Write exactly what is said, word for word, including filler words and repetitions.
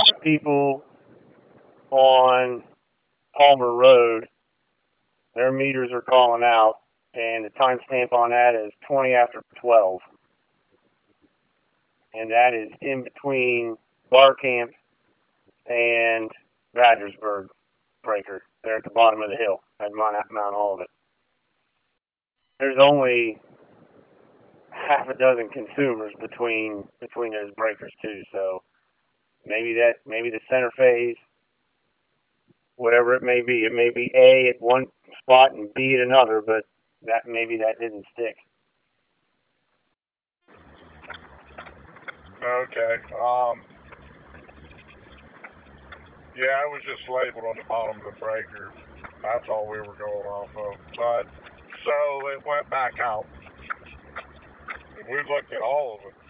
people on Palmer Road, their meters are calling out, and the timestamp on that is twenty after twelve. And that is in between Bar Camp and Radgersburg breaker. They're at the bottom of the hill at Mount, Mount Olivet. There's only half a dozen consumers between between those breakers too, so maybe that maybe the center phase, whatever it may be, it may be A at one spot and B at another, but that maybe that didn't stick. Okay. Um. Yeah, it was just labeled on the bottom of the breaker. That's all we were going off of. But so it went back out. We looked at all of it.